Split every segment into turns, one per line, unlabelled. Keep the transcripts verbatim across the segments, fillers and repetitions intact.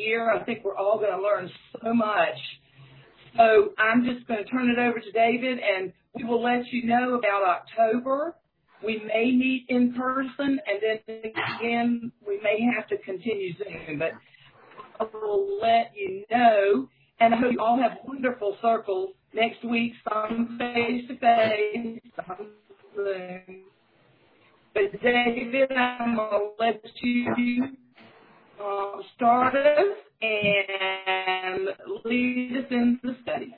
year. I think we're all going to learn so much. So I'm just going to turn it over to David, and we will let you know about October. We may meet in person, and then again, we may have to continue Zoom, but I will let you know. And I hope you all have wonderful circles next week, some face-to-face, some Zoom. But David, I'm going to let you uh, start us and lead us in the study.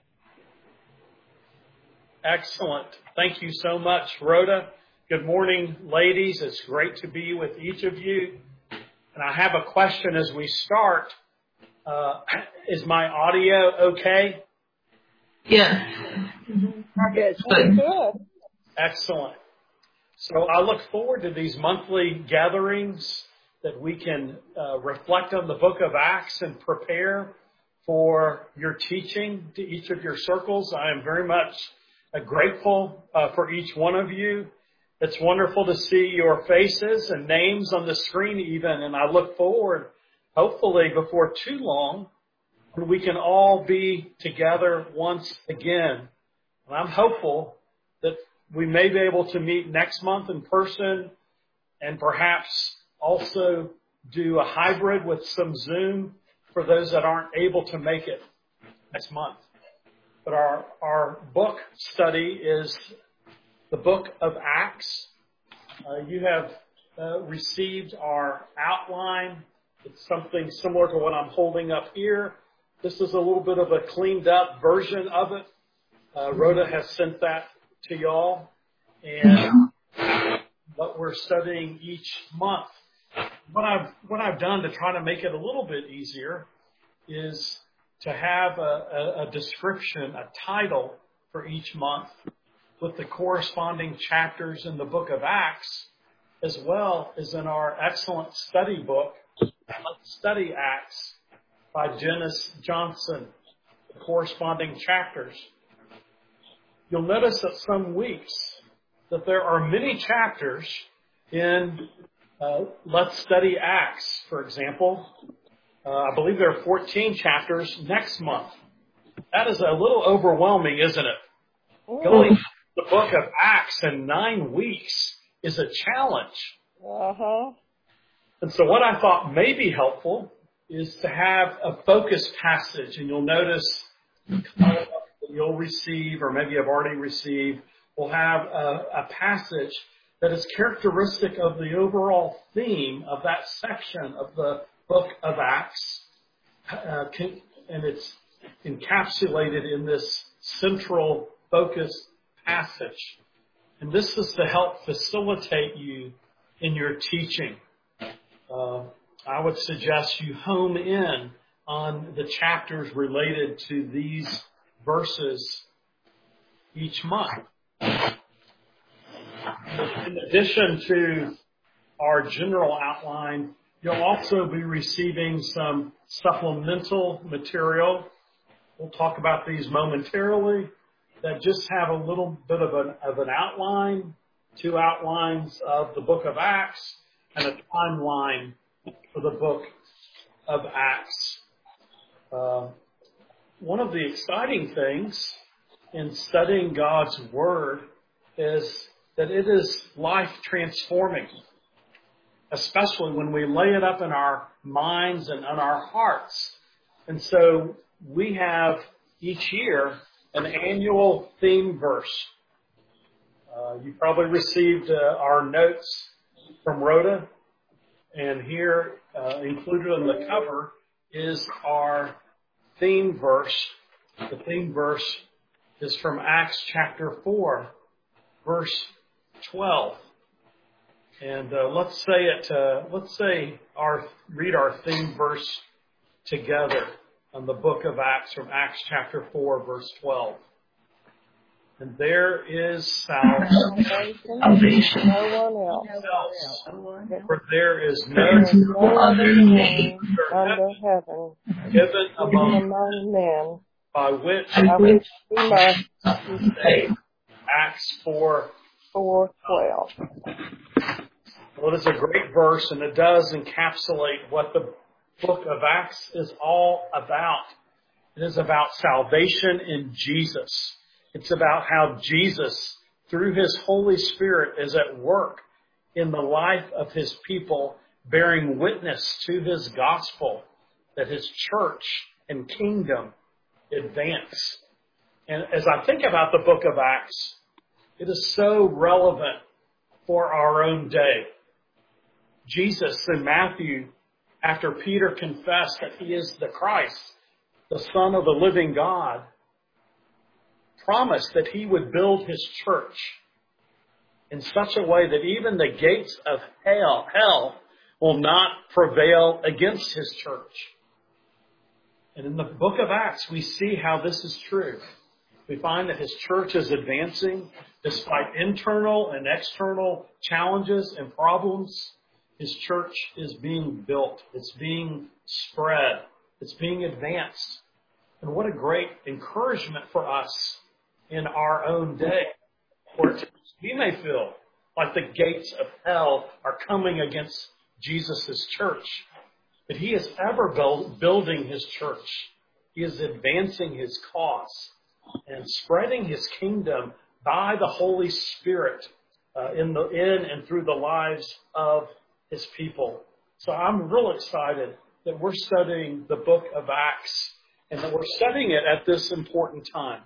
Excellent. Thank you so much, Rhoda. Good morning, ladies. It's great to be with each of you. And I have a question as we start. Uh, is my audio okay?
Yes.
Mm-hmm. Good. Good.
Excellent. So I look forward to these monthly gatherings that we can uh, reflect on the book of Acts and prepare for your teaching to each of your circles. I am very much uh, grateful uh, for each one of you. It's wonderful to see your faces and names on the screen even, and I look forward, hopefully before too long, when we can all be together once again. And I'm hopeful that we may be able to meet next month in person and perhaps also do a hybrid with some Zoom for those that aren't able to make it next month. But our, our book study is the book of Acts. Uh, you have uh, received our outline. It's something similar to what I'm holding up here. This is a little bit of a cleaned up version of it. Uh, Rhoda has sent that to y'all. And what we're studying each month. What I've, what I've done to try to make it a little bit easier is to have a, a, a description, a title for each month with the corresponding chapters in the book of Acts, as well as in our excellent study book, Let's Study Acts by Janice Johnson, the corresponding chapters. You'll notice that some weeks that there are many chapters in uh, Let's Study Acts, for example. Uh, I believe there are fourteen chapters next month. That is a little overwhelming, isn't it? Going the book of Acts in nine weeks is a challenge.
Uh-huh.
And so what I thought may be helpful is to have a focus passage. And you'll notice that you'll receive, or maybe you've already received, will have a, a passage that is characteristic of the overall theme of that section of the book of Acts. Uh, can, and it's encapsulated in this central focus passage. And this is to help facilitate you in your teaching. Uh, I would suggest you home in on the chapters related to these verses each month. In addition to our general outline, you'll also be receiving some supplemental material. We'll talk about these momentarily, that just have a little bit of an, of an outline, two outlines of the book of Acts, and a timeline for the book of Acts. Uh, one of the exciting things in studying God's Word is that it is life transforming, especially when we lay it up in our minds and in our hearts. And so we have each year an annual theme verse. Uh, you probably received uh, our notes from Rhoda, and here uh, included on the cover is our theme verse. The theme verse is from Acts chapter four, verse twelve. And uh, let's say it. Uh, let's say our read our theme verse together on the book of Acts from Acts chapter four, verse twelve. And there is salvation,
no one else.
For there is no,
no
other name
under heaven
given among
among men
by which
by which we must be saved.
Acts four,
four twelve.
Well, it is a great verse, and it does encapsulate what the book of Acts is all about. It is about salvation in Jesus. It's about how Jesus, through his Holy Spirit, is at work in the life of his people, bearing witness to his gospel, that his church and kingdom advance. And as I think about the book of Acts, it is so relevant for our own day. Jesus in Matthew, after Peter confessed that he is the Christ, the Son of the living God, promised that he would build his church in such a way that even the gates of hell, hell will not prevail against his church. And in the book of Acts, we see how this is true. We find that his church is advancing despite internal and external challenges and problems. His church is being built. It's being spread. It's being advanced. And what a great encouragement for us in our own day, where we may feel like the gates of hell are coming against Jesus' church. But he is ever build, building his church. He is advancing his cause and spreading his kingdom by the Holy Spirit uh, in the in and through the lives of his people. So I'm real excited that we're studying the book of Acts and that we're studying it at this important time.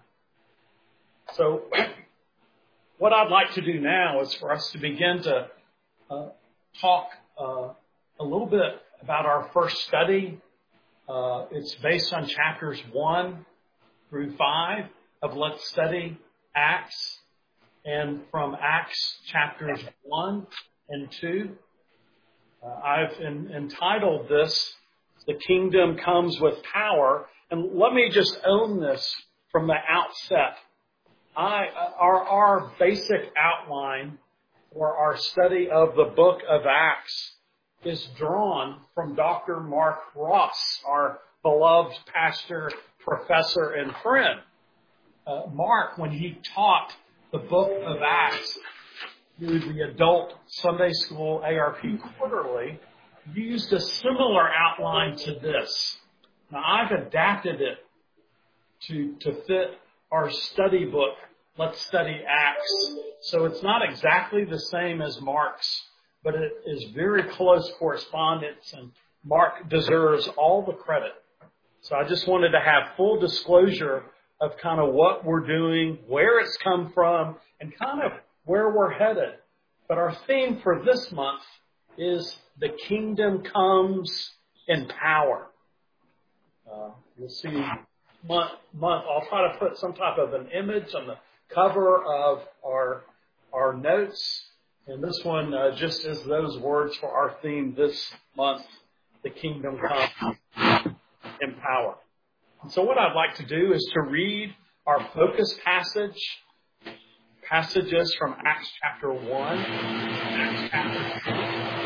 So what I'd like to do now is for us to begin to uh, talk uh, a little bit about our first study. Uh, it's based on chapters one through five of Let's Study Acts, and from Acts chapters one and two. Uh, I've in, entitled this, The Kingdom Comes with Power. And let me just own this from the outset. I, our, our basic outline for our study of the book of Acts is drawn from Doctor Mark Ross, our beloved pastor, professor, and friend. Uh, Mark, when he taught the book of Acts through the adult Sunday School A R P Quarterly, used a similar outline to this. Now, I've adapted it to, to fit our study book, Let's Study Acts. So it's not exactly the same as Mark's, but it is very close correspondence, and Mark deserves all the credit. So I just wanted to have full disclosure of kind of what we're doing, where it's come from, and kind of where we're headed. But our theme for this month is The Kingdom Comes in Power. Uh, you'll see month, month, I'll try to put some type of an image on the cover of our, our notes. And this one uh, just is those words for our theme this month, The Kingdom Comes in Power. And so what I'd like to do is to read our focus passage, passages from Acts chapter one, Acts chapter two,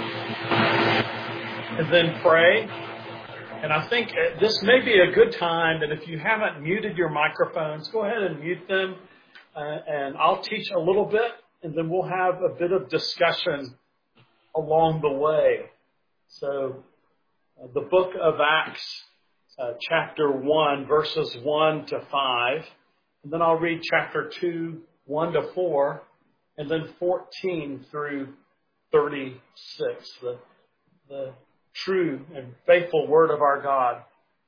and then pray. And I think this may be a good time that if you haven't muted your microphones, go ahead and mute them. Uh, and I'll teach a little bit, and then we'll have a bit of discussion along the way. So uh, the book of Acts, uh, chapter one, verses one to five. And then I'll read chapter two, one to four, and then fourteen through thirty-six. The, the true and faithful word of our God.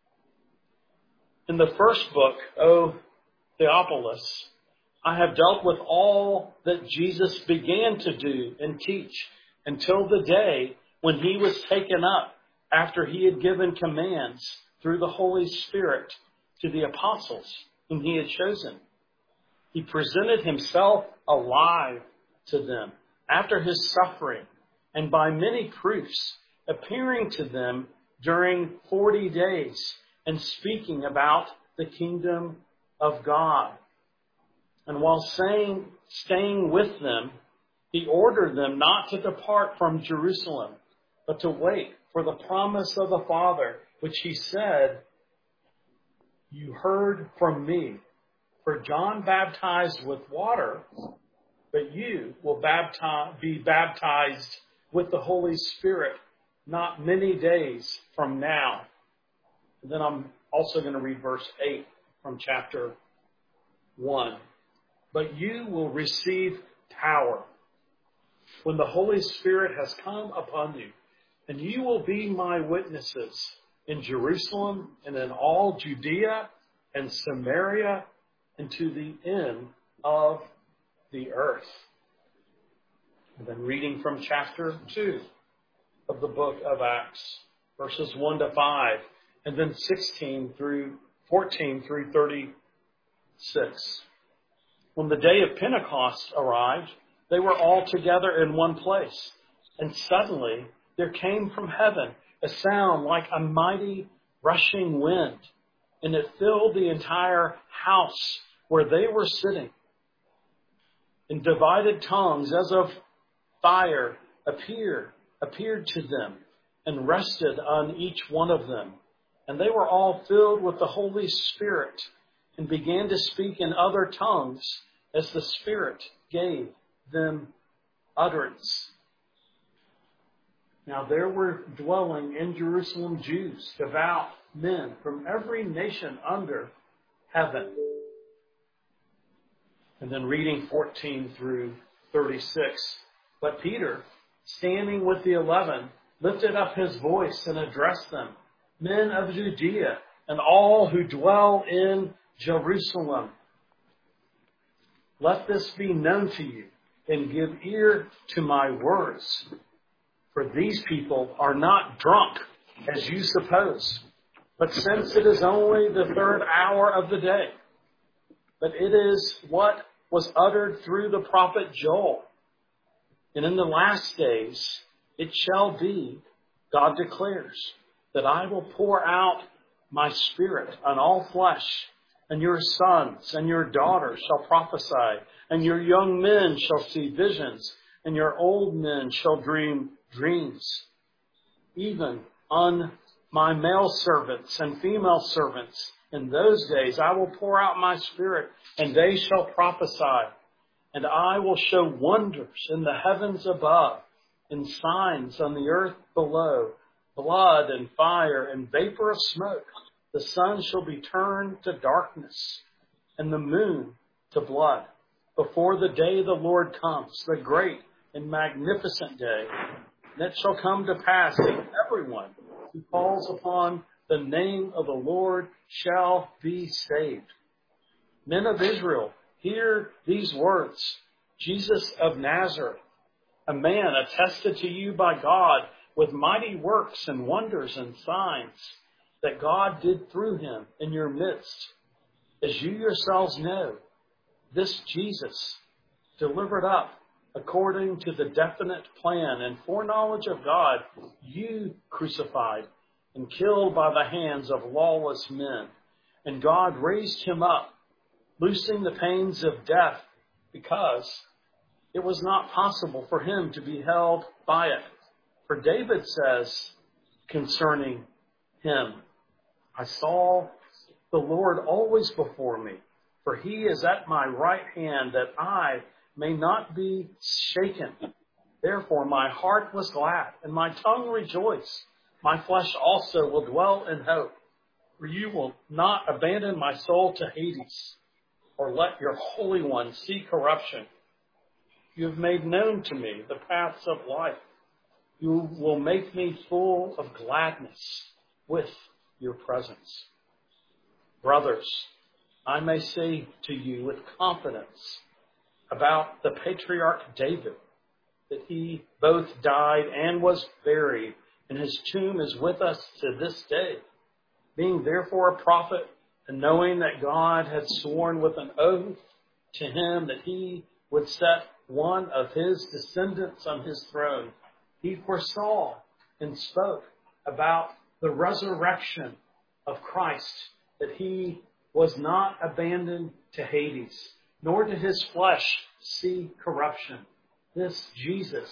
In the first book, O Theophilus, I have dealt with all that Jesus began to do and teach until the day when he was taken up after he had given commands through the Holy Spirit to the apostles whom he had chosen. He presented himself alive to them after his suffering, and by many proofs, appearing to them during forty days and speaking about the kingdom of God. And while saying, staying with them, he ordered them not to depart from Jerusalem, but to wait for the promise of the Father, which he said, you heard from me. For John baptized with water, but you will baptize, be baptized with the Holy Spirit not many days from now. And then I'm also going to read verse eight from chapter one. But you will receive power when the Holy Spirit has come upon you, and you will be my witnesses in Jerusalem and in all Judea and Samaria and to the end of the earth. And then reading from chapter two of the book of Acts, verses one to five, and then sixteen through fourteen through thirty-six. When the day of Pentecost arrived, they were all together in one place. And suddenly there came from heaven a sound like a mighty rushing wind, and it filled the entire house where they were sitting. And divided tongues as of fire appeared, appeared to them and rested on each one of them. And they were all filled with the Holy Spirit and began to speak in other tongues as the Spirit gave them utterance. Now there were dwelling in Jerusalem Jews, devout men from every nation under heaven. And then reading fourteen through thirty-six. But Peter, standing with the eleven, lifted up his voice and addressed them, Men of Judea and all who dwell in Jerusalem, let this be known to you, and give ear to my words. For these people are not drunk, as you suppose, but since it is only the third hour of the day, but it is what was uttered through the prophet Joel. And in the last days it shall be, God declares, that I will pour out my Spirit on all flesh, and your sons and your daughters shall prophesy, and your young men shall see visions, and your old men shall dream dreams. Even on my male servants and female servants in those days I will pour out my Spirit, and they shall prophesy. And I will show wonders in the heavens above, and signs on the earth below, blood and fire and vapor of smoke. The sun shall be turned to darkness, and the moon to blood, before the day of the Lord comes, the great and magnificent day. And it shall come to pass that everyone who calls upon the name of the Lord shall be saved. Men of Israel, hear these words. Jesus of Nazareth, a man attested to you by God with mighty works and wonders and signs that God did through him in your midst. As you yourselves know, this Jesus, delivered up according to the definite plan and foreknowledge of God, you crucified and killed by the hands of lawless men. And God raised him up, loosing the pains of death, because it was not possible for him to be held by it. For David says concerning him, I saw the Lord always before me, for he is at my right hand, that I may not be shaken. Therefore my heart was glad, and my tongue rejoiced. My flesh also will dwell in hope, for you will not abandon my soul to Hades, or let your Holy One see corruption. You have made known to me the paths of life. You will make me full of gladness with your presence. Brothers, I may say to you with confidence about the patriarch David, that he both died and was buried, and his tomb is with us to this day. Being therefore a prophet, and knowing that God had sworn with an oath to him that he would set one of his descendants on his throne, he foresaw and spoke about the resurrection of Christ, that he was not abandoned to Hades, nor did his flesh see corruption. This Jesus,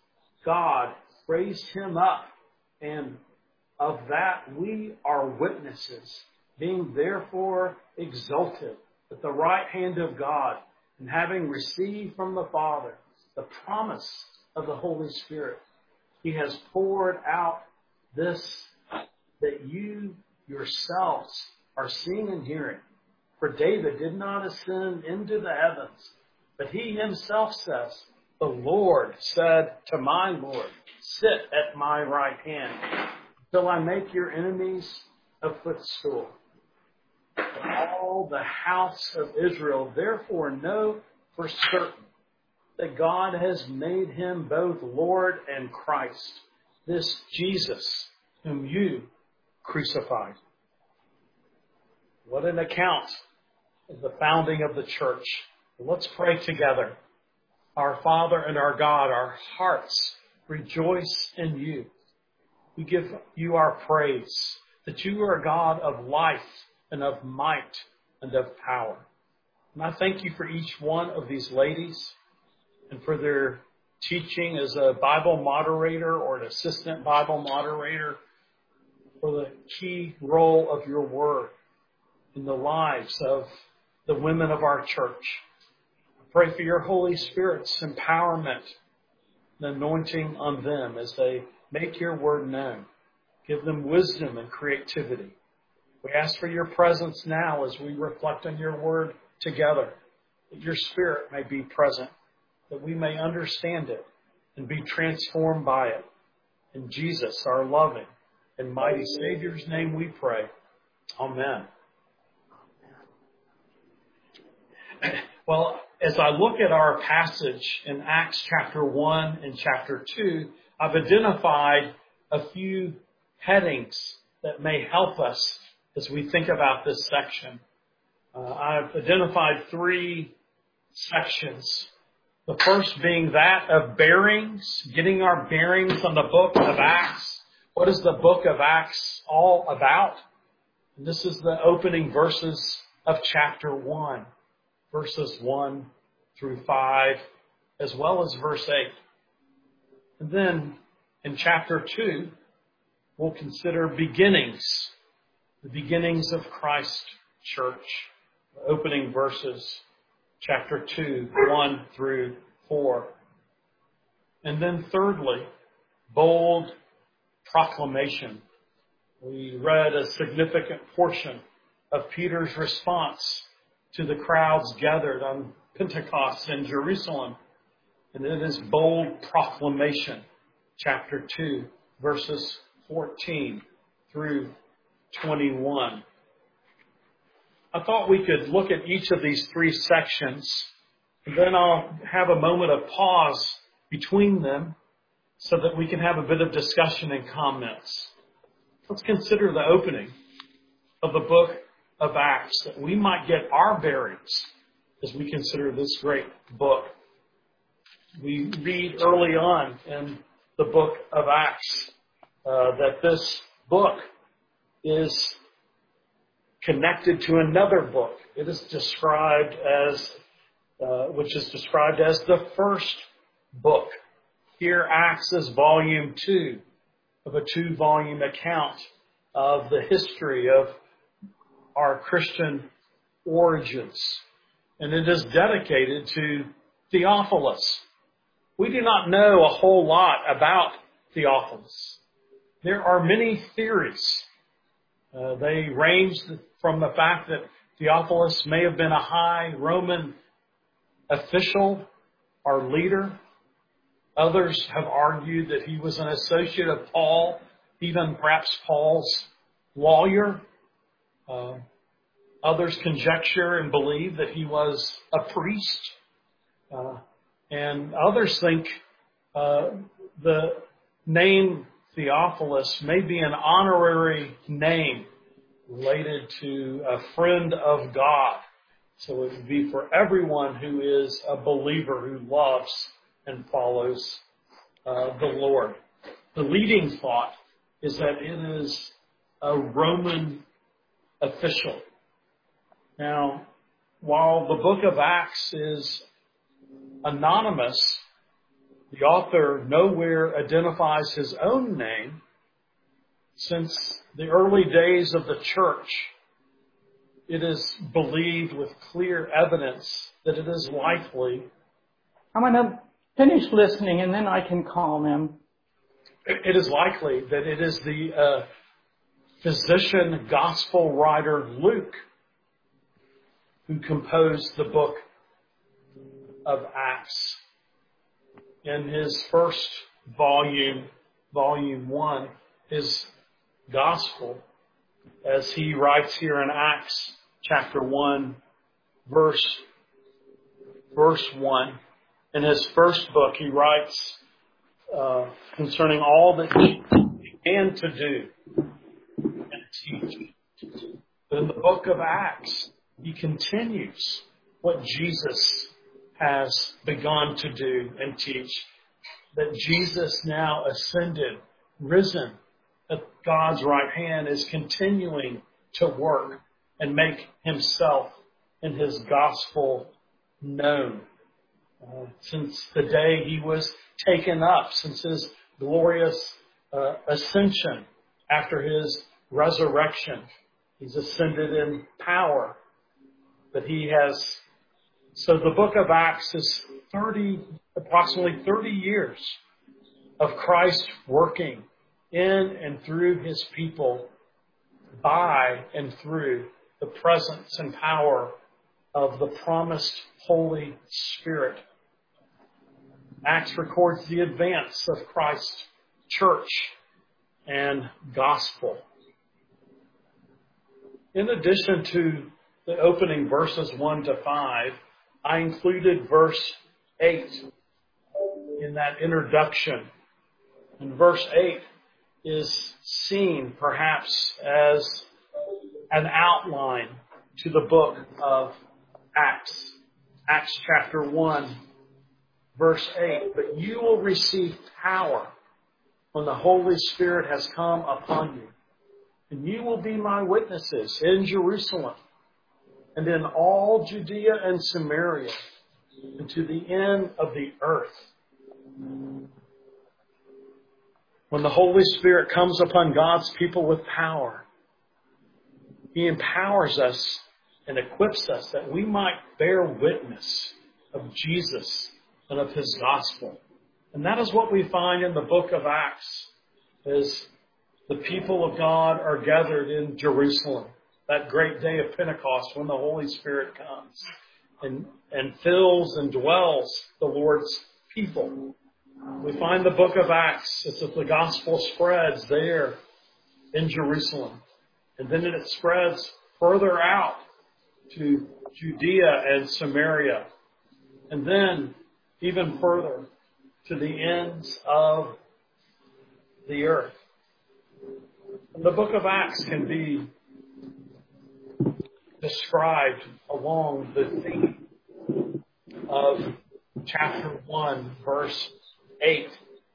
God raised him up, and of that we are witnesses, being therefore exalted at the right hand of God, and having received from the Father the promise of the Holy Spirit, He has poured out this that you yourselves are seeing and hearing. For David did not ascend into the heavens, but he himself says, the Lord said to my Lord, sit at my right hand till I make your enemies a footstool. All the house of Israel therefore know for certain that God has made him both Lord and Christ, this Jesus whom you crucified. What an account of the founding of the church. Let's pray together. Our Father and our God, our hearts rejoice in you. We give you our praise that you are a God of life and of might and of power. And I thank you for each one of these ladies and for their teaching as a Bible moderator or an assistant Bible moderator, for the key role of your word in the lives of the women of our church. I pray for your Holy Spirit's empowerment and anointing on them as they make your word known. Give them wisdom and creativity. We ask for your presence now as we reflect on your word together, that your Spirit may be present, that we may understand it and be transformed by it. In Jesus, our loving and mighty Savior's name we pray. Amen. Well, as I look at our passage in Acts chapter one and chapter two, I've identified a few headings that may help us as we think about this section. Uh, I've identified three sections. The first being that of bearings, getting our bearings on the book of Acts. What is the book of Acts all about? And this is the opening verses of chapter one, verses one through five, as well as verse eight. And then in chapter two, we'll consider beginnings, the beginnings of Christ Church, the opening verses, chapter two, one through four. And then thirdly, bold proclamation. We read a significant portion of Peter's response to the crowds gathered on Pentecost in Jerusalem. And it is bold proclamation, chapter two, verses fourteen through twenty-one. I thought we could look at each of these three sections, and then I'll have a moment of pause between them so that we can have a bit of discussion and comments. Let's consider the opening of the book of Acts, that we might get our bearings as we consider this great book. We read early on in the book of Acts uh, that this book is connected to another book. It is described as, uh, which is described as the first book. Here, Acts is volume two of a two-volume account of the history of our Christian origins. And it is dedicated to Theophilus. We do not know a whole lot about Theophilus. There are many theories. Uh, they range from the fact that Theophilus may have been a high Roman official or leader. Others have argued that he was an associate of Paul, even perhaps Paul's lawyer. Uh, others conjecture and believe that he was a priest. Uh, and others think uh, the name Theophilus may be an honorary name related to a friend of God. So it would be for everyone who is a believer who loves and follows uh, the Lord. The leading thought is that it is a Roman official. Now, while the book of Acts is anonymous, the author nowhere identifies his own name. Since the early days of the church, it is believed with clear evidence that it is likely.
I'm going to finish listening and then I can call them.
it is likely that it is the uh, physician gospel writer Luke who composed the book of Acts. In his first volume, volume one, his gospel, as he writes here in Acts chapter one, verse, verse one, in his first book, he writes uh, concerning all that he began to do and teach. But in the book of Acts, he continues what Jesus has begun to do and teach, that Jesus now ascended, risen at God's right hand, is continuing to work and make himself and his gospel known. Uh, since the day he was taken up, since his glorious uh, ascension after his resurrection, he's ascended in power. But he has, so the book of Acts is thirty, approximately thirty years of Christ working in and through his people, by and through the presence and power of the promised Holy Spirit. Acts records the advance of Christ's church and gospel. In addition to the opening verses one to five, I included verse eight in that introduction. And verse eight is seen perhaps as an outline to the book of Acts. Acts chapter one, verse eight. But you will receive power when the Holy Spirit has come upon you. And you will be my witnesses in Jerusalem and in all Judea and Samaria and to the end of the earth. When the Holy Spirit comes upon God's people with power, he empowers us and equips us that we might bear witness of Jesus and of his gospel. And that is what we find in the book of Acts, is the people of God are gathered in Jerusalem, that great day of Pentecost when the Holy Spirit comes and, and fills and dwells the Lord's people. We find the book of Acts as if the gospel spreads there in Jerusalem. And then it spreads further out to Judea and Samaria. And then even further to the ends of the earth. And the book of Acts can be described along the theme of chapter one, verse eight,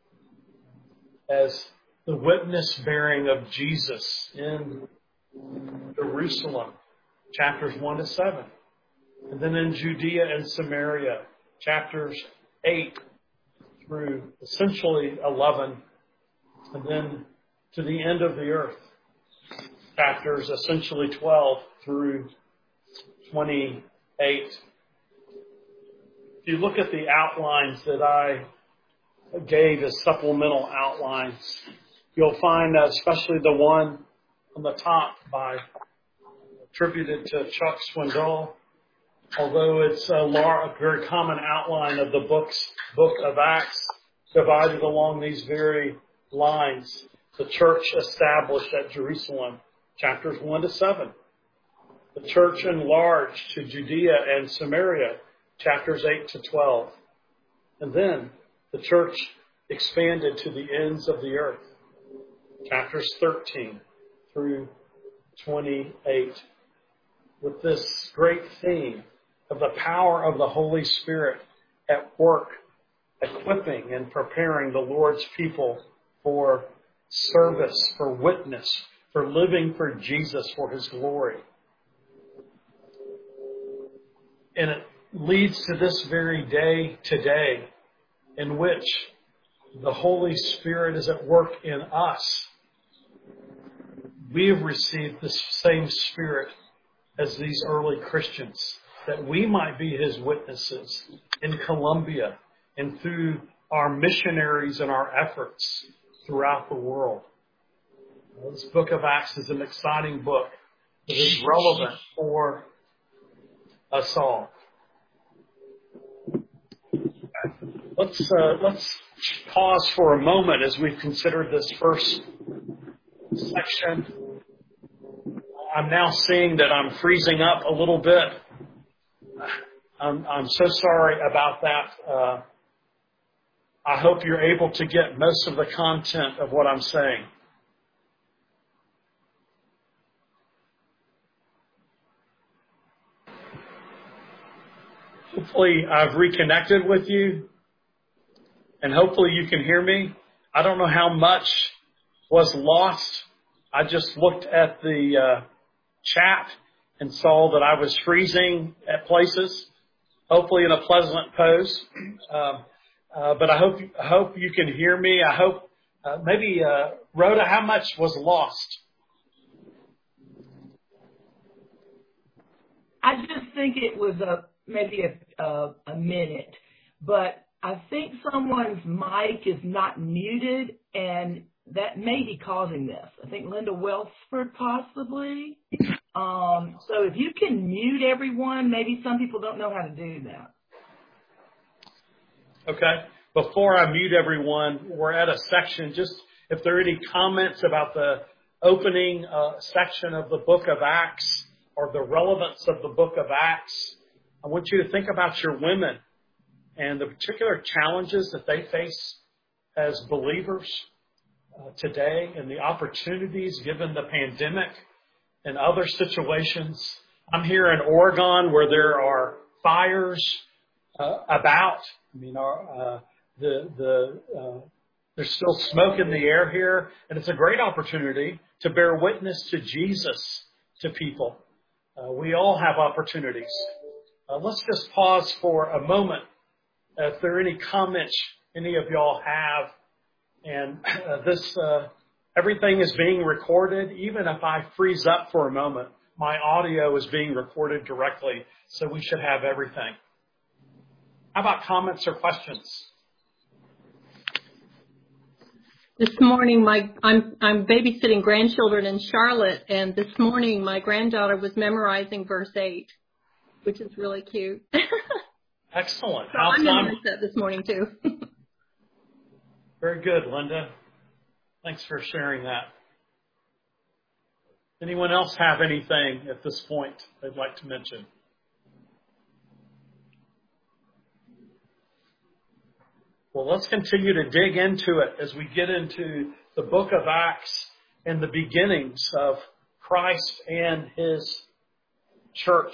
as the witness bearing of Jesus in Jerusalem, chapters one to seven. And then in Judea and Samaria, chapters eight through essentially eleven. And then to the end of the earth, chapters essentially twelve through twenty-eight. If you look at the outlines that I gave as supplemental outlines, you'll find that especially the one on the top by attributed to Chuck Swindoll, although it's a, large, a very common outline of the book's book of Acts, divided along these very lines. The church established at Jerusalem, chapters one to seven. The church enlarged to Judea and Samaria, chapters eight to twelve. And then the church expanded to the ends of the earth, chapters thirteen through twenty-eight, with this great theme of the power of the Holy Spirit at work, equipping and preparing the Lord's people for service, for witness, for living for Jesus, for his glory. And it leads to this very day today, in which the Holy Spirit is at work in us. We have received the same Spirit as these early Christians, that we might be his witnesses in Colombia and through our missionaries and our efforts throughout the world. This book of Acts is an exciting book that is relevant for us all. Let's uh, let's pause for a moment as we've considered this first section. I'm now seeing that I'm freezing up a little bit. I'm, I'm so sorry about that. Uh, I hope you're able to get most of the content of what I'm saying. Hopefully I've reconnected with you, and hopefully you can hear me. I don't know how much was lost. I just looked at the uh, chat and saw that I was freezing at places, hopefully in a pleasant pose. Uh, uh, but I hope I hope you can hear me. I hope uh, maybe uh, Rhoda, how much was lost?
I just think it was a maybe a, a, a minute, but I think someone's mic is not muted, and that may be causing this. I think Linda Welsford possibly. Um, so if you can mute everyone, maybe some people don't know how to do that.
Okay. Before I mute everyone, we're at a section. Just if there are any comments about the opening uh, section of the book of Acts or the relevance of the book of Acts, I want you to think about your women and the particular challenges that they face as believers uh, today and the opportunities given the pandemic and other situations. I'm here in Oregon where there are fires uh, about. I mean, our, uh, the the uh, there's still smoke in the air here, and it's a great opportunity to bear witness to Jesus to people. Uh, we all have opportunities. Uh, let's just pause for a moment. Uh, if there are any comments any of y'all have, and uh, this uh, everything is being recorded. Even if I freeze up for a moment, my audio is being recorded directly, so we should have everything. How about comments or questions?
This morning, my I'm I'm babysitting grandchildren in Charlotte, and this morning my granddaughter was memorizing verse eight, which is really cute.
Excellent.
So I memorized that this morning too.
Very good, Linda. Thanks for sharing that. Anyone else have anything at this point they'd like to mention? Well, let's continue to dig into it as we get into the book of Acts and the beginnings of Christ and his church.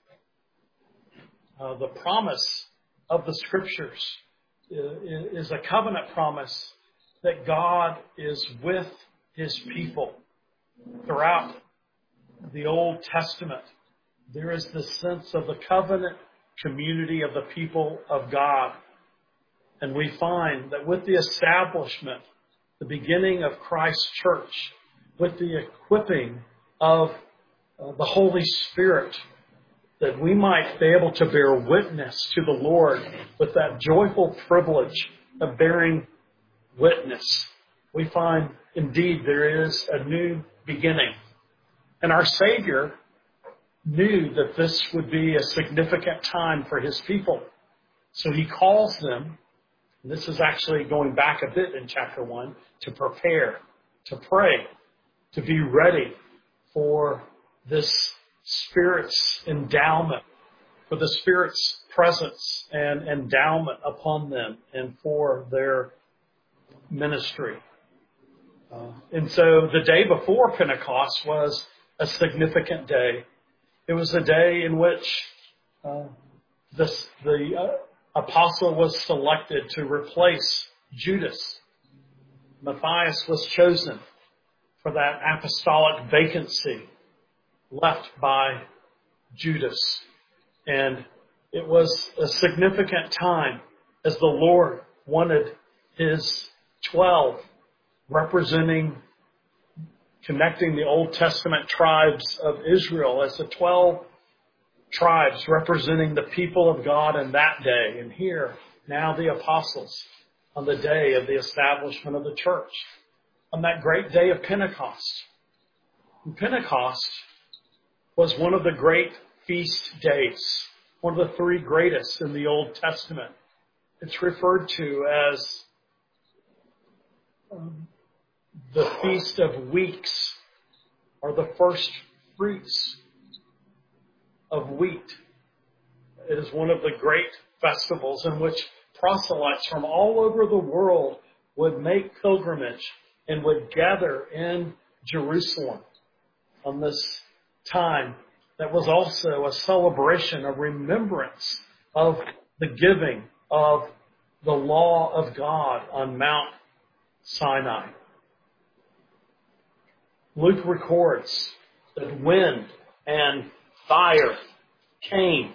Uh, the promise of the scriptures is a covenant promise that God is with his people. Throughout the Old Testament, there is this sense of the covenant community of the people of God. And we find that with the establishment, the beginning of Christ's church, with the equipping of uh, the Holy Spirit, that we might be able to bear witness to the Lord with that joyful privilege of bearing witness. We find indeed there is a new beginning. And our Savior knew that this would be a significant time for his people. So he calls them, and this is actually going back a bit in chapter one, to prepare, to pray, to be ready for this Spirit's endowment, for the Spirit's presence and endowment upon them and for their ministry. Uh, and so the day before Pentecost was a significant day. It was a day in which uh, this, the uh, apostle was selected to replace Judas. Matthias was chosen for that apostolic vacancy left by Judas. And it was a significant time as the Lord wanted his twelve, representing, connecting the Old Testament tribes of Israel as the twelve tribes representing the people of God in that day. And here, now the apostles on the day of the establishment of the church. on that great day of Pentecost. And Pentecost was one of the great feast days, one of the three greatest in the Old Testament. It's referred to as um, the Feast of Weeks, or the first fruits of wheat. It is one of the great festivals in which proselytes from all over the world would make pilgrimage and would gather in Jerusalem on this time that was also a celebration, a remembrance of the giving of the law of God on Mount Sinai. Luke records that wind and fire came.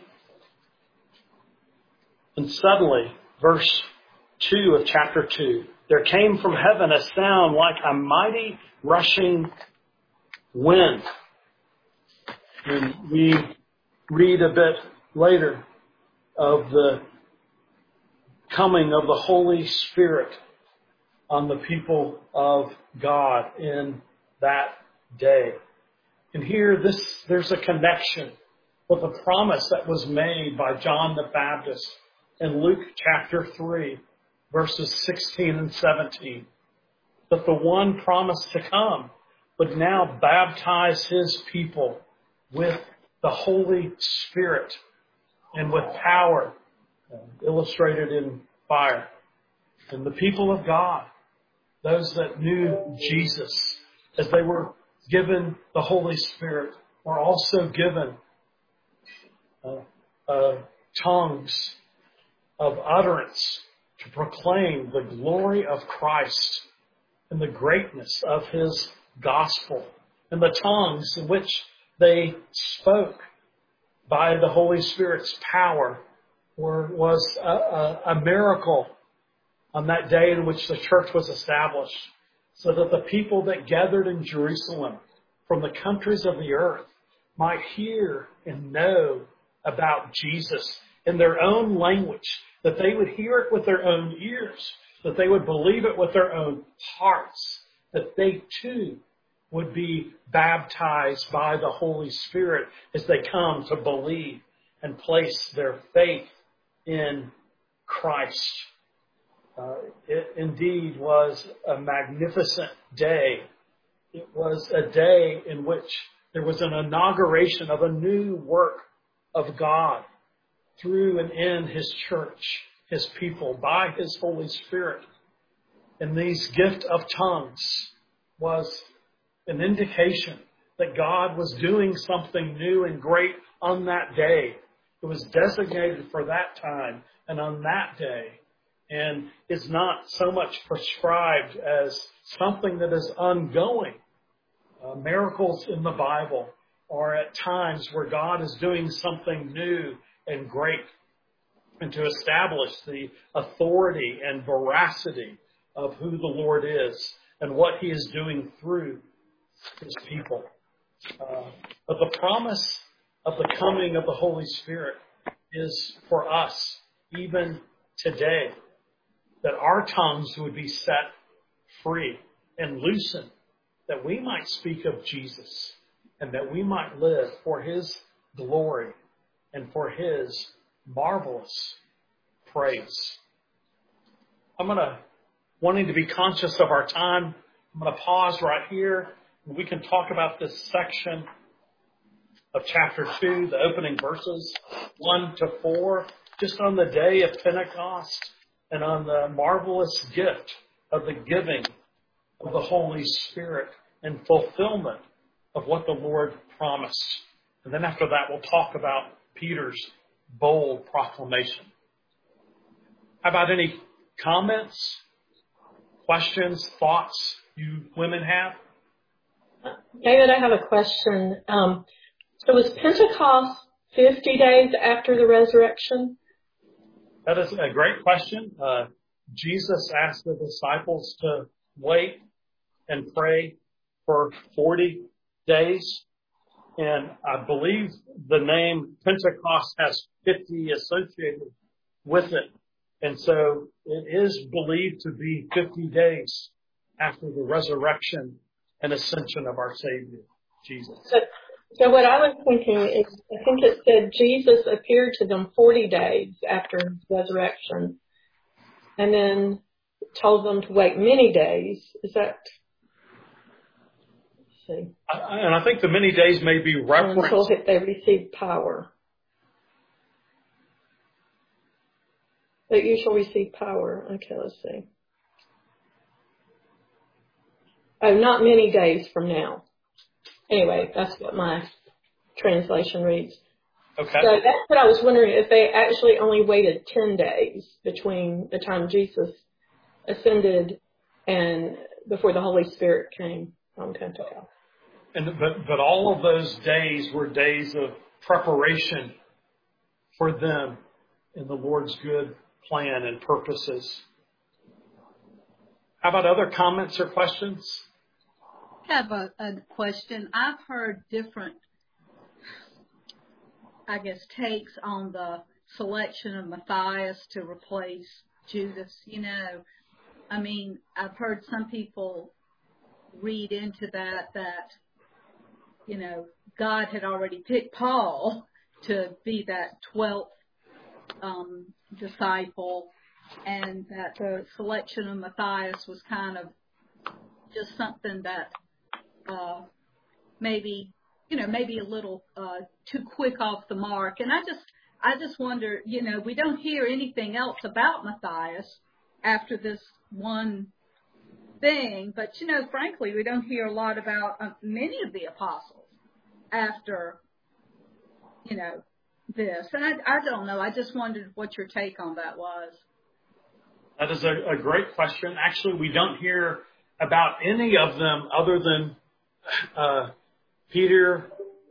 And suddenly, verse two of chapter two, there came from heaven a sound like a mighty rushing wind. And we read a bit later of the coming of the Holy Spirit on the people of God in that day. And here this there's a connection with a promise that was made by John the Baptist in Luke chapter three, verses sixteen and seventeen, that the one promised to come would now baptize his people with the Holy Spirit and with power, illustrated in fire. And the people of God, those that knew Jesus, as they were given the Holy Spirit, were also given uh, uh, tongues of utterance to proclaim the glory of Christ and the greatness of his gospel. And the tongues in which they spoke by the Holy Spirit's power were, was a, a, a miracle on that day in which the church was established, so that the people that gathered in Jerusalem from the countries of the earth might hear and know about Jesus in their own language, that they would hear it with their own ears, that they would believe it with their own hearts, that they too would be baptized by the Holy Spirit as they come to believe and place their faith in Christ. Uh, it indeed was a magnificent day. It was a day in which there was an inauguration of a new work of God through and in his church, his people, by his Holy Spirit. And these gift of tongues was an indication that God was doing something new and great on that day. It was designated for that time and on that day, and is not so much prescribed as something that is ongoing. Uh, miracles in the Bible are at times where God is doing something new and great, and to establish the authority and veracity of who the Lord is and what he is doing through his people. Uh, but the promise of the coming of the Holy Spirit is for us even today, that our tongues would be set free and loosened, that we might speak of Jesus and that we might live for his glory and for his marvelous praise. I'm going to, wanting to be conscious of our time, I'm going to pause right here. We can talk about this section of chapter two, the opening verses one to four, just on the day of Pentecost and on the marvelous gift of the giving of the Holy Spirit and fulfillment of what the Lord promised. And then after that, we'll talk about Peter's bold proclamation. How about any comments, questions, thoughts you women have?
David, I have a question. Um, so was Pentecost fifty days after the resurrection?
That is a great question. Uh, Jesus asked the disciples to wait and pray for forty days. And I believe the name Pentecost has fifty associated with it. And so it is believed to be fifty days after the resurrection and ascension of our Savior, Jesus.
So, so what I was thinking is, I think it said Jesus appeared to them forty days after his resurrection, and then told them to wait many days. Is that? Let's see.
I, and I think the many days may be referenced
until they received power. That you shall receive power. Okay, let's see. Oh, not many days from now. Anyway, that's what my translation reads.
Okay.
So that's what I was wondering, if they actually only waited ten days between the time Jesus ascended and before the Holy Spirit came from Pentecost.
And but but all of those days were days of preparation for them in the Lord's good plan and purposes. How about other comments or questions?
I have a, a question. I've heard different, I guess, takes on the selection of Matthias to replace Judas. You know, I mean, I've heard some people read into that that, you know, God had already picked Paul to be that twelfth um, disciple, and that the selection of Matthias was kind of just something that uh, maybe, you know, maybe a little uh, too quick off the mark. And I just, I just wonder, you know, we don't hear anything else about Matthias after this one thing, but, you know, frankly, we don't hear a lot about uh, many of the apostles after, you know, this. And I, I don't know. I just wondered what your take on that was.
That is a, a great question. Actually, we don't hear about any of them other than uh, Peter,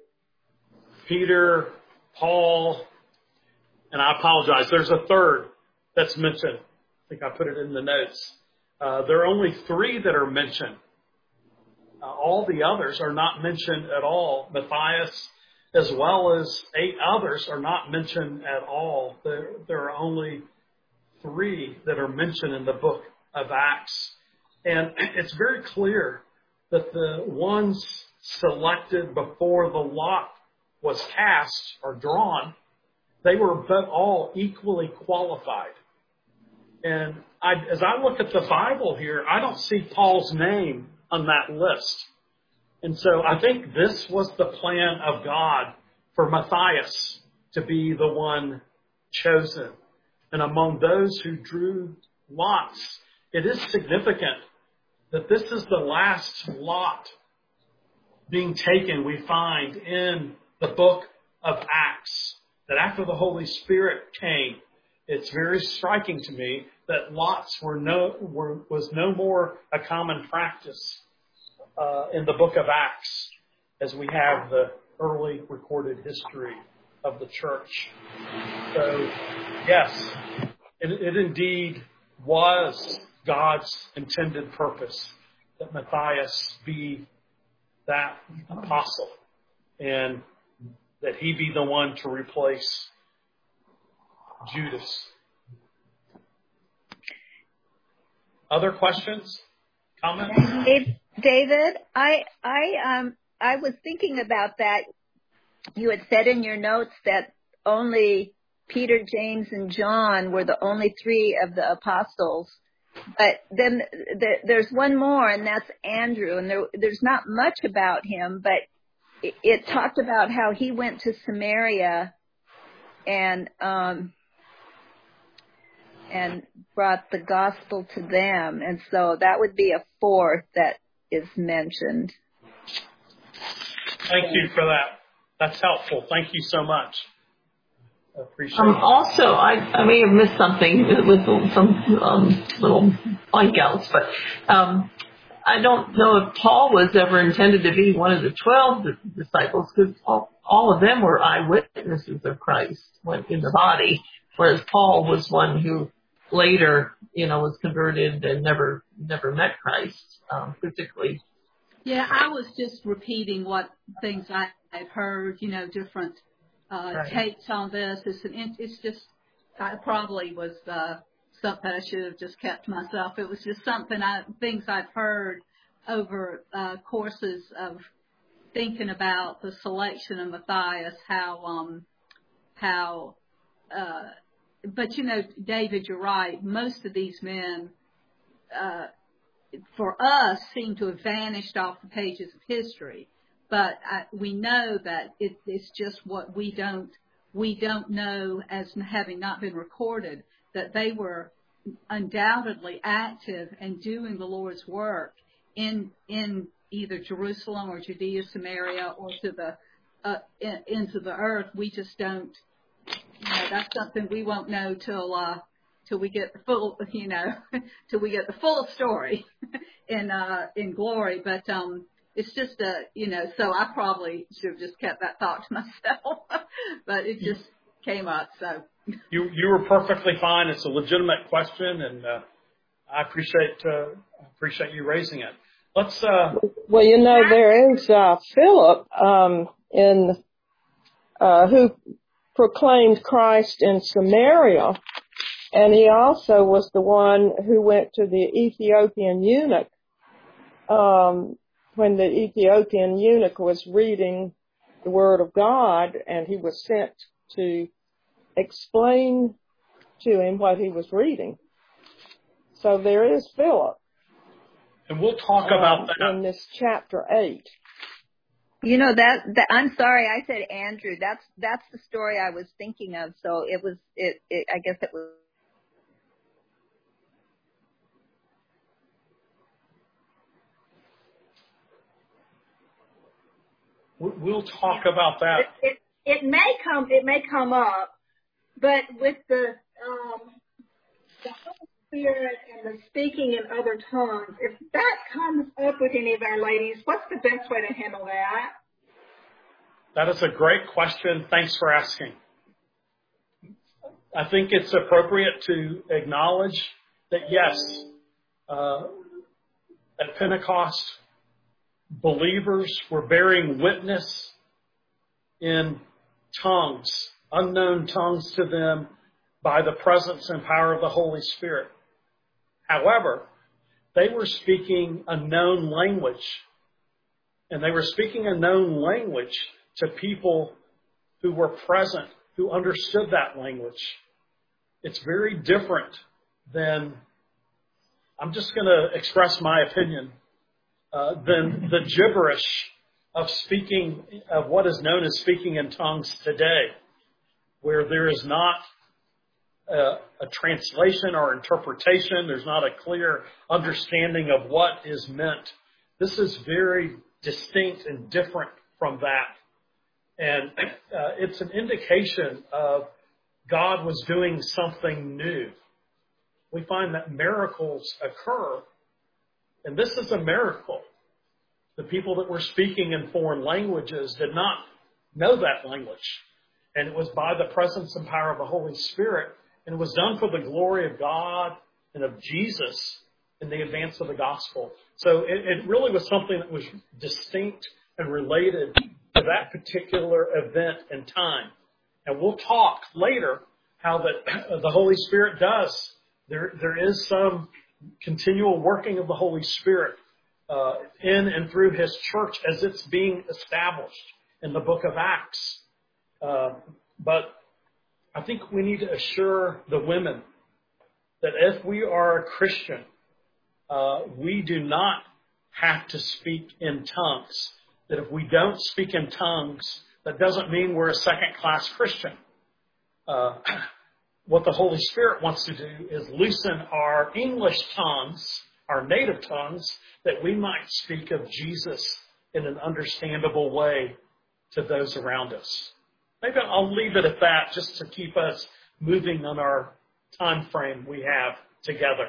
Peter, Paul, and I apologize. There's a third that's mentioned. I think I put it in the notes. Uh, there are only three that are mentioned. Uh, all the others are not mentioned at all. Matthias, as well as eight others, are not mentioned at all. There, there are only three that are mentioned in the book of Acts. And it's very clear that the ones selected before the lot was cast or drawn, they were but all equally qualified. And I, as I look at the Bible here, I don't see Paul's name on that list. And so I think this was the plan of God for Matthias to be the one chosen. And among those who drew lots, it is significant that this is the last lot being taken, we find in the book of Acts. That after the Holy Spirit came, it's very striking to me that lots were no were, was no more a common practice uh, in the book of Acts as we have the early recorded history of the church. So, yes, it, it indeed was God's intended purpose that Matthias be that apostle and that he be the one to replace Judas. Other questions? Comments?
David, I I um I was thinking about that. You had said in your notes that only Peter, James, and John were the only three of the apostles. But then the, there's one more, and that's Andrew. And there, there's not much about him, but it, it talked about how he went to Samaria and um, and brought the gospel to them. And so that would be a fourth that is mentioned.
Thank you for that. That's helpful. Thank you so much. I appreciate
um,
it.
Also, I, I may have missed something with some um, little blank outs, but um, I don't know if Paul was ever intended to be one of the twelve disciples, because all, all of them were eyewitnesses of Christ when in the body, whereas Paul was one who later, you know, was converted and never never met Christ, um, particularly.
Yeah, I was just repeating what things I, I've heard, you know, different uh,
Right.
takes on this. It's, an, it's just, I probably was uh, something I should have just kept to myself. It was just something I, things I've heard over uh, courses of thinking about the selection of Matthias, how, um, how, uh, but you know, David, you're right. Most of these men, uh, for us, seem to have vanished off the pages of history. But I, we know that it, it's just what we don't, we don't know as having not been recorded, that they were undoubtedly active and doing the Lord's work in, in either Jerusalem or Judea, Samaria, or to the, uh, in, into the earth. We just don't, you know, that's something we won't know till, uh, till we get the full, you know, till we get the full story in, uh, in glory. But, um, it's just a, you know, so I probably should have just kept that thought to myself, but it just came up. So
you, you were perfectly fine. It's a legitimate question, and, uh, I appreciate, uh, appreciate you raising it. Let's, uh,
well, you know, there is, uh, Philip, um, in, uh, who proclaimed Christ in Samaria. And he also was the one who went to the Ethiopian eunuch, um, when the Ethiopian eunuch was reading the Word of God, and he was sent to explain to him what he was reading. So there is Philip.
And we'll talk
um,
about that
in this chapter eight.
You know, that, that, I'm sorry, I said Andrew. That's, that's the story I was thinking of. So it was, it, it, I guess it was.
We'll talk about that.
It, it, it may come, it may come up, but with the, um, the Holy Spirit and the speaking in other tongues, if that comes up with any of our ladies, what's the best way to handle that?
That is a great question. Thanks for asking. I think it's appropriate to acknowledge that, yes, uh, at Pentecost, believers were bearing witness in tongues, unknown tongues to them, by the presence and power of the Holy Spirit. However, they were speaking a known language, and they were speaking a known language to people who were present, who understood that language. It's very different than, I'm just going to express my opinion, Uh, than the gibberish of speaking, of what is known as speaking in tongues today, where there is not a, a translation or interpretation. There's not a clear understanding of what is meant. This is very distinct and different from that. And uh, it's an indication of God was doing something new. We find that miracles occur. And this is a miracle. The people that were speaking in foreign languages did not know that language. And it was by the presence and power of the Holy Spirit. And it was done for the glory of God and of Jesus in the advance of the gospel. So it, it really was something that was distinct and related to that particular event and time. And we'll talk later how that the Holy Spirit does. There, there is some continual working of the Holy Spirit uh, in and through His church as it's being established in the book of Acts. Uh, but I think we need to assure the women that if we are a Christian, uh, we do not have to speak in tongues. That if we don't speak in tongues, that doesn't mean we're a second-class Christian. Uh, What the Holy Spirit wants to do is loosen our English tongues, our native tongues, that we might speak of Jesus in an understandable way to those around us. Maybe I'll leave it at that just to keep us moving on our time frame we have together.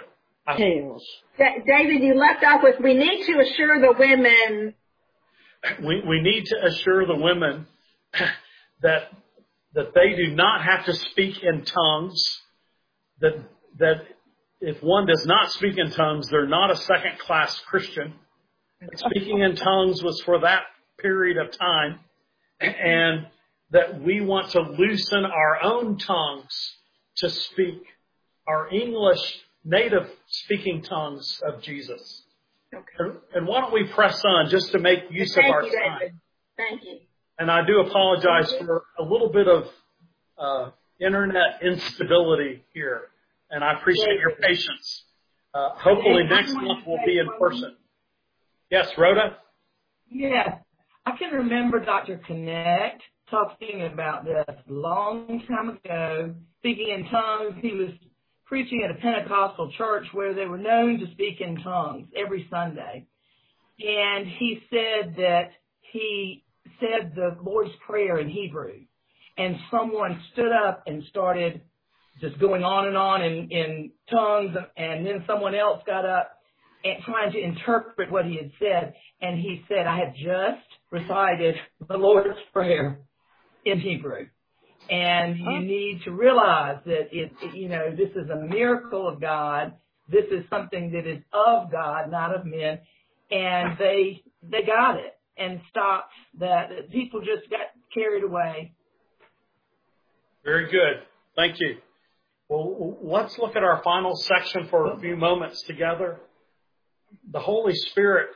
David, you left off with, we need to assure the women.
We, we need to assure the women that that they do not have to speak in tongues, that that if one does not speak in tongues, they're not a second-class Christian. Speaking in tongues was for that period of time, and that we want to loosen our own tongues to speak our English native speaking tongues of Jesus.
Okay.
And, and why don't we press on just to make use
Thank
of our
you,
time.
David. Thank you.
And I do apologize for a little bit of uh, internet instability here. And I appreciate your patience. Uh, hopefully next month we'll be in person. Yes, Rhoda?
Yes. I can remember Doctor Connect talking about this a long time ago, speaking in tongues. He was preaching at a Pentecostal church where they were known to speak in tongues every Sunday. And he said that he said the Lord's Prayer in Hebrew. And someone stood up and started just going on and on in, in tongues, and then someone else got up and trying to interpret what he had said. And he said, I had just recited the Lord's Prayer in Hebrew. And you need to realize that, it, it, you know, this is a miracle of God. This is something that is of God, not of men. And they they got it and stopped that. People just got carried away.
Very good. Thank you. Well, let's look at our final section for a few moments together. The Holy Spirit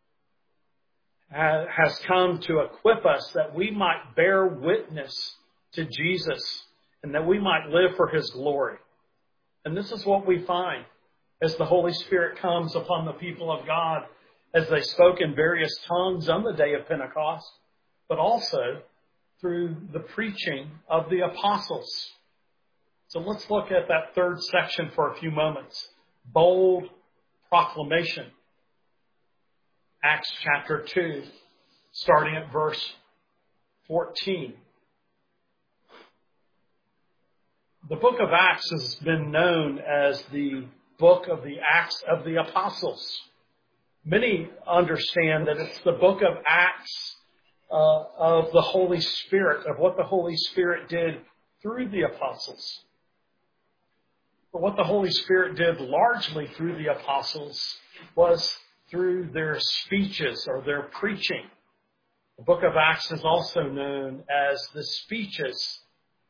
has come to equip us that we might bear witness to Jesus and that we might live for his glory. And this is what we find as the Holy Spirit comes upon the people of God as they spoke in various tongues on the day of Pentecost, but also through the preaching of the apostles. So let's look at that third section for a few moments. Bold proclamation. Acts chapter two, starting at verse fourteen. The book of Acts has been known as the book of the Acts of the Apostles. Many understand that it's the book of Acts uh, of the Holy Spirit, of what the Holy Spirit did through the apostles. But what the Holy Spirit did largely through the apostles was through their speeches or their preaching. The book of Acts is also known as the speeches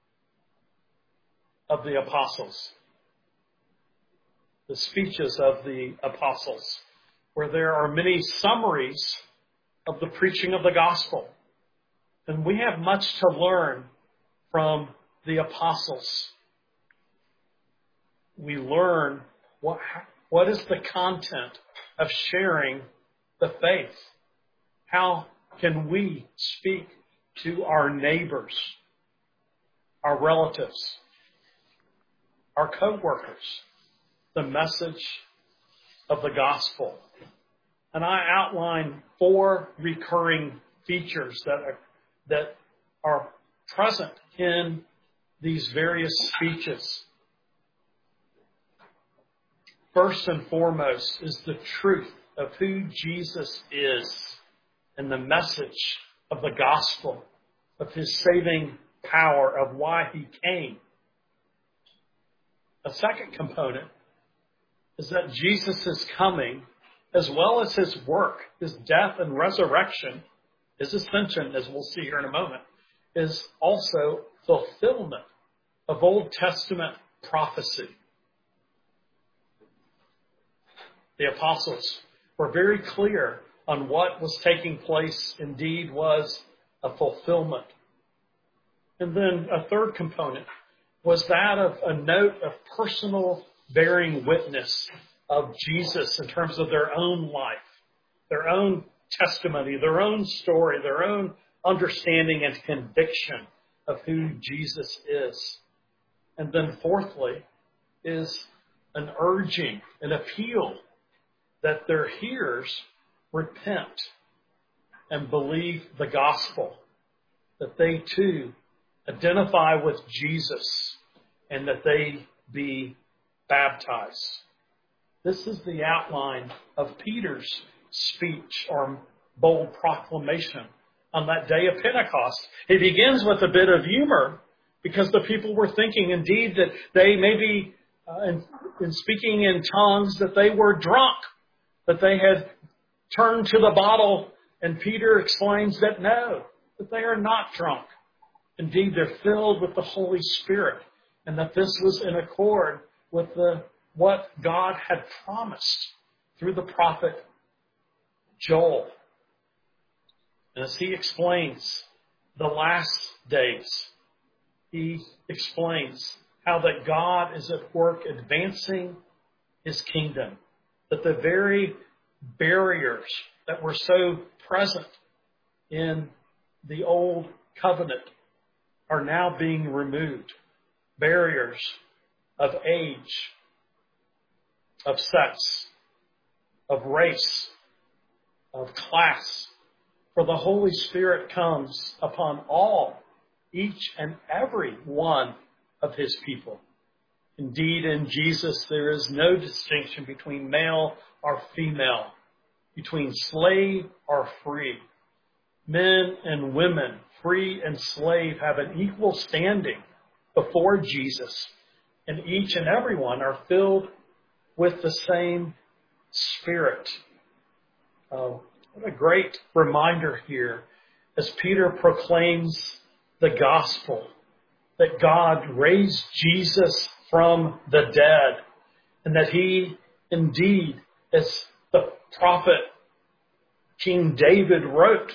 of the apostles. The speeches of the apostles, where there are many summaries of the preaching of the gospel. And we have much to learn from the apostles. We learn what, what is the content of sharing the faith. How can we speak to our neighbors, our relatives, our co-workers, the message of the gospel? And I outline four recurring features that are, that are present in these various speeches. First and foremost is the truth of who Jesus is and the message of the gospel, of his saving power, of why he came. A second component is that Jesus' coming, as well as his work, his death and resurrection, his ascension, as we'll see here in a moment, is also fulfillment of Old Testament prophecy. The apostles were very clear on what was taking place indeed was a fulfillment. And then a third component was that of a note of personal bearing witness of Jesus in terms of their own life, their own testimony, their own story, their own understanding and conviction of who Jesus is. And then fourthly is an urging, an appeal that their hearers repent and believe the gospel, that they too identify with Jesus and that they be baptized. This is the outline of Peter's speech or bold proclamation on that day of Pentecost. It begins with a bit of humor because the people were thinking indeed that they maybe, uh, in, in speaking in tongues, that they were drunk, that they had turned to the bottle, and Peter explains that no, that they are not drunk. Indeed, they're filled with the Holy Spirit, and that this was in accord with the, what God had promised through the prophet Joel. And as he explains the last days, he explains how that God is at work advancing his kingdom, that the very barriers that were so present in the old covenant are now being removed. Barriers of age, of sex, of race, of class. For the Holy Spirit comes upon all, each and every one of his people. Indeed, in Jesus, there is no distinction between male or female, between slave or free. Men and women, free and slave, have an equal standing before Jesus, and each and every one are filled with the same Spirit. Uh, what a great reminder here as Peter proclaims the gospel, that God raised Jesus from the dead, and that he indeed, as the prophet King David wrote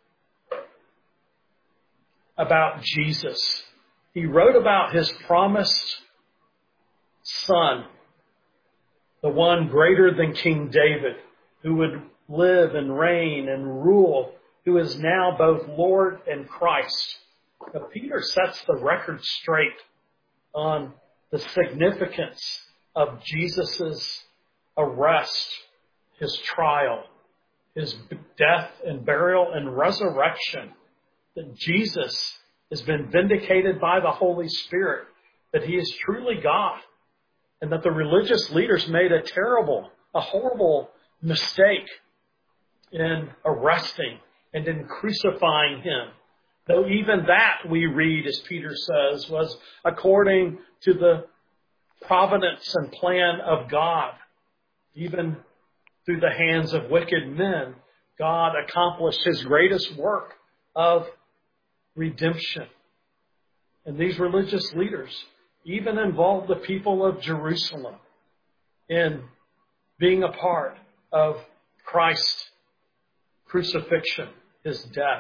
about Jesus, he wrote about his promised son, the one greater than King David, who would live and reign and rule, who is now both Lord and Christ. But Peter sets the record straight on the significance of Jesus' arrest, his trial, his death and burial and resurrection, that Jesus has been vindicated by the Holy Spirit, that he is truly God, and that the religious leaders made a terrible, a horrible mistake in arresting and in crucifying him. Though even that, we read, as Peter says, was according to the providence and plan of God. Even through the hands of wicked men, God accomplished his greatest work of redemption. And these religious leaders even involved the people of Jerusalem in being a part of Christ's crucifixion, his death.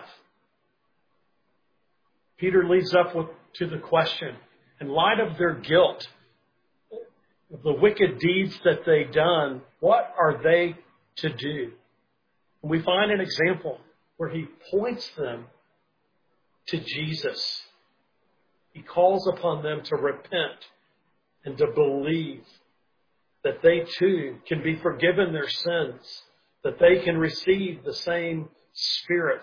Peter leads up with, to the question, in light of their guilt, of the wicked deeds that they've done, what are they to do? And we find an example where he points them to Jesus. He calls upon them to repent and to believe that they too can be forgiven their sins, that they can receive the same Spirit.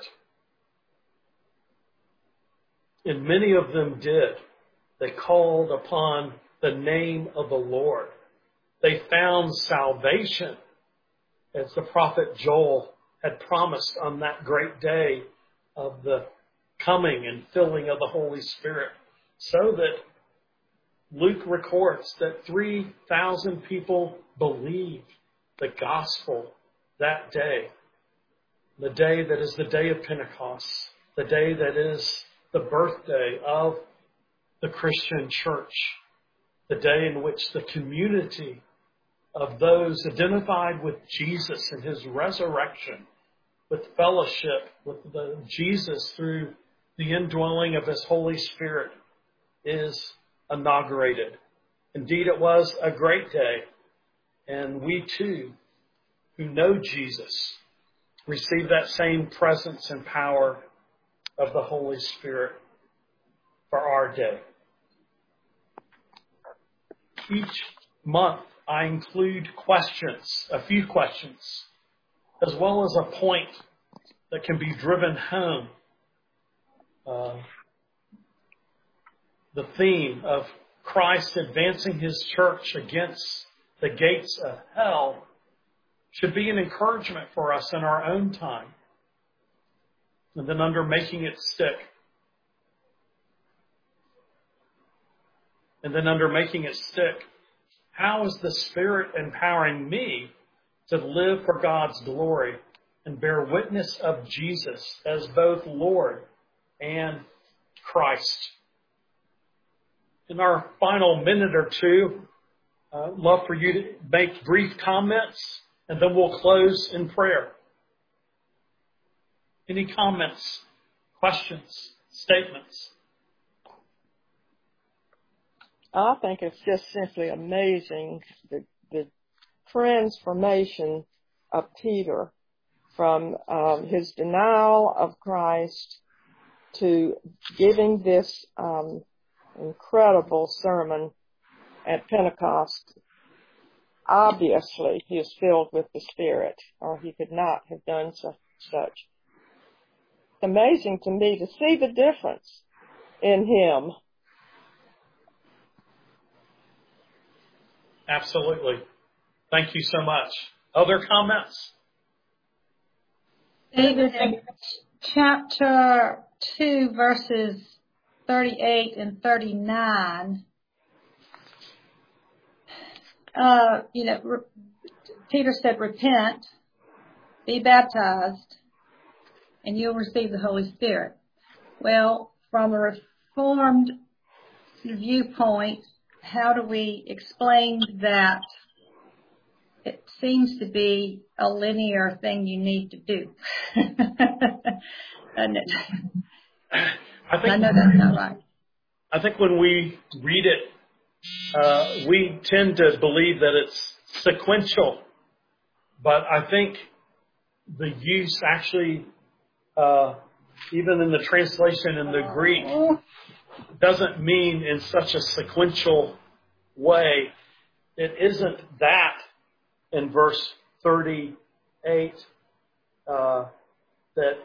And many of them did. They called upon the name of the Lord. They found salvation, as the prophet Joel had promised on that great day of the coming and filling of the Holy Spirit. So that Luke records that three thousand people believed the gospel that day. The day that is the day of Pentecost. The day that is the birthday of the Christian church. The day in which the community of those identified with Jesus and his resurrection, with fellowship with the Jesus through the indwelling of his Holy Spirit, is inaugurated. Indeed, it was a great day. And we too, who know Jesus, receive that same presence and power of the Holy Spirit for our day. Each month, I include questions, a few questions, as well as a point that can be driven home. Uh, the theme of Christ advancing his church against the gates of hell should be an encouragement for us in our own time. And then under making it stick. And then under making it stick, how is the Spirit empowering me to live for God's glory and bear witness of Jesus as both Lord and Christ? In our final minute or two, uh, love for you to make brief comments, and then we'll close in prayer. Any comments, questions, statements?
I think it's just simply amazing, the, the transformation of Peter from um, his denial of Christ to giving this um, incredible sermon at Pentecost. Obviously, he is filled with the Spirit, or he could not have done so, such. It's amazing to me to see the difference in him.
Absolutely. Thank you so much. Other comments?
David, chapter two, verses thirty-eight and thirty-nine, uh, you know, re- Peter said, repent, be baptized, and you'll receive the Holy Spirit. Well, from a Reformed viewpoint, how do we explain that? It seems to be a linear thing you need to do. Doesn't it?
I, think,
I know that's not right.
I think when we read it, uh, we tend to believe that it's sequential. But I think the use actually, uh, even in the translation in the Greek, doesn't mean in such a sequential way. It isn't that in verse thirty-eight, uh, that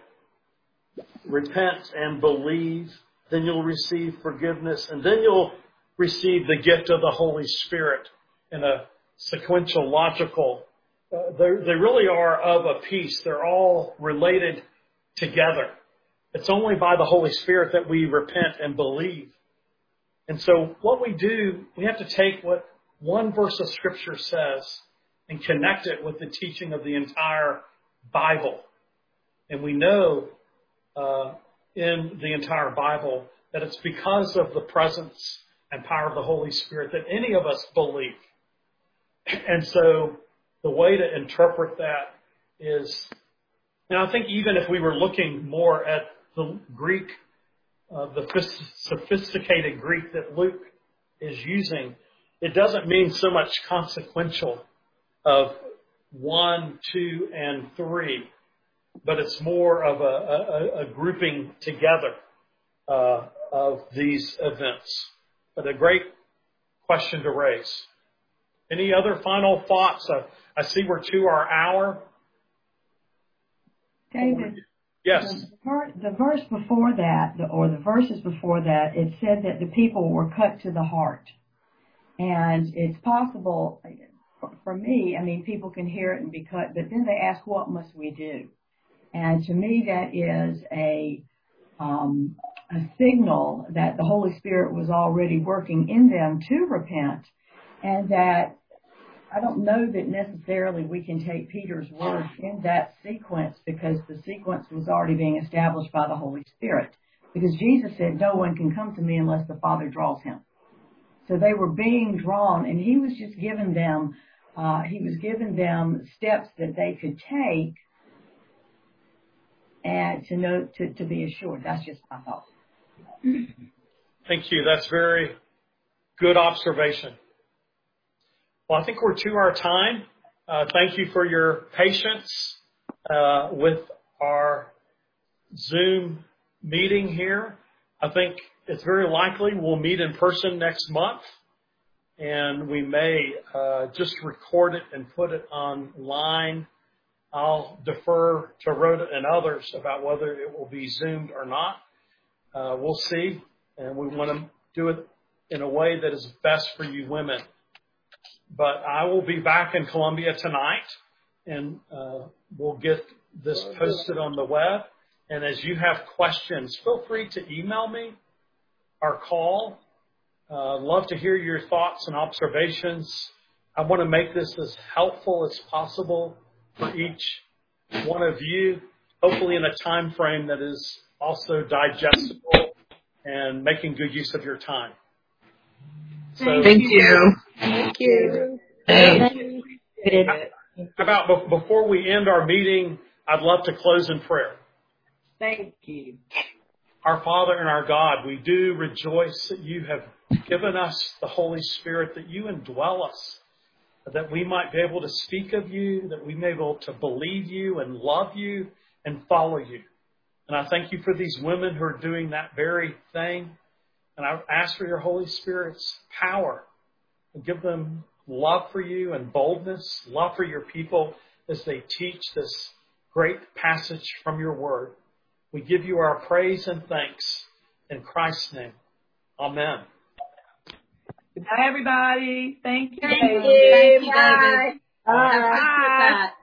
repent and believe, then you'll receive forgiveness, and then you'll receive the gift of the Holy Spirit in a sequential, logical. Uh, they really are of a piece. They're all related together. It's only by the Holy Spirit that we repent and believe. And so what we do, we have to take what one verse of Scripture says and connect it with the teaching of the entire Bible. And we know uh, in the entire Bible that it's because of the presence and power of the Holy Spirit that any of us believe. And so the way to interpret that is, and I think even if we were looking more at the Greek, uh, the sophisticated Greek that Luke is using, it doesn't mean so much consequential of one, two, and three, but it's more of a, a, a grouping together uh, of these events. But a great question to raise. Any other final thoughts? Uh, I see we're to our hour.
David.
Yes.
The, ver- the verse before that, or the verses before that, it said that the people were cut to the heart. And it's possible, for me, I mean, people can hear it and be cut, but then they ask, what must we do? And to me, that is a um, a signal that the Holy Spirit was already working in them to repent, and that I don't know that necessarily we can take Peter's words in that sequence, because the sequence was already being established by the Holy Spirit. Because Jesus said, no one can come to me unless the Father draws him. So they were being drawn, and he was just giving them, uh, he was giving them steps that they could take and to know, to, to be assured. That's just my thought.
Thank you. That's very good observation. Well, I think we're to our time. Uh, thank you for your patience uh, with our Zoom meeting here. I think it's very likely we'll meet in person next month, and we may uh, just record it and put it online. I'll defer to Rhoda and others about whether it will be Zoomed or not. Uh, we'll see, and we want to do it in a way that is best for you women. But I will be back in Columbia tonight, and uh, we'll get this posted on the web. And as you have questions, feel free to email me or call. Uh, love to hear your thoughts and observations. I want to make this as helpful as possible for each one of you, hopefully in a time frame that is also digestible and making good use of your time. So,
Thank you.
Thank you.
Thanks.
About be- before we end our meeting, I'd love to close in prayer.
Thank you.
Our Father and our God, we do rejoice that you have given us the Holy Spirit, that you indwell us, that we might be able to speak of you, that we may be able to believe you and love you and follow you. And I thank you for these women who are doing that very thing. And I ask for your Holy Spirit's power and give them love for you and boldness, love for your people as they teach this great passage from your word. We give you our praise and thanks in Christ's name. Amen.
Goodbye, everybody. Thank you.
Thank
David.
you.
Thank you,
Bye.
David.
Bye.
Have fun with that.